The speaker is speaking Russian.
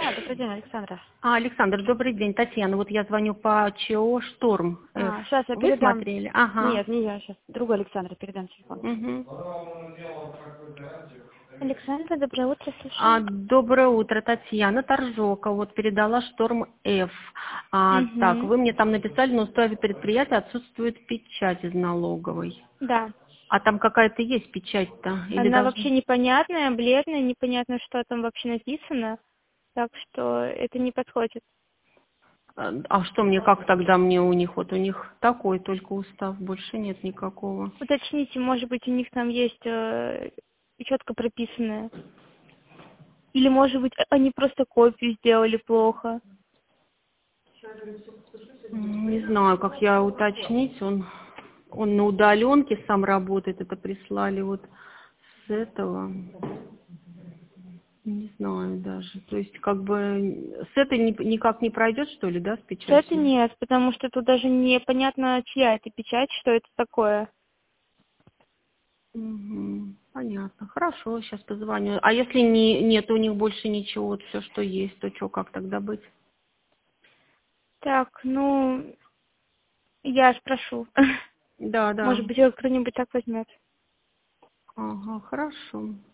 Да, добрый день, Александра. Александр, добрый день. Татьяна, вот я звоню по ЧО «Шторм Ф». Сейчас я Вы передам. смотрели? Ага. Нет, не я сейчас. Другой Александра, передам телефон. Мгм. Александра, доброе утро, слушаю. Доброе утро, Татьяна Торжока. Вот передала «Шторм Ф». Так, Угу. вы мне там написали, на уставе предприятия отсутствует печать из налоговой. Да. А там какая-то есть печать-то? Или Она должна... вообще непонятная, бледная, непонятно, что там вообще написано. Так что это не подходит. А что мне, как тогда мне у них? Вот у них такой только устав, больше нет никакого. Уточните, может быть, у них там есть четко прописанное. Или, может быть, они просто копию сделали плохо. Не знаю, как я уточнить. Он на удаленке сам работает. Это прислали вот с этого. Не знаю даже. То есть как бы с этой никак не пройдет, что ли, да, с С этой печатью? нет, потому что тут даже непонятно, чья это печать, что это такое. Мгм. Понятно. Хорошо, сейчас позвоню. А если нет у них больше ничего, вот все, что есть, то что, как тогда быть? Так, ну, я спрошу. Да, да. Может быть, его кто-нибудь так возьмет. Ага, хорошо.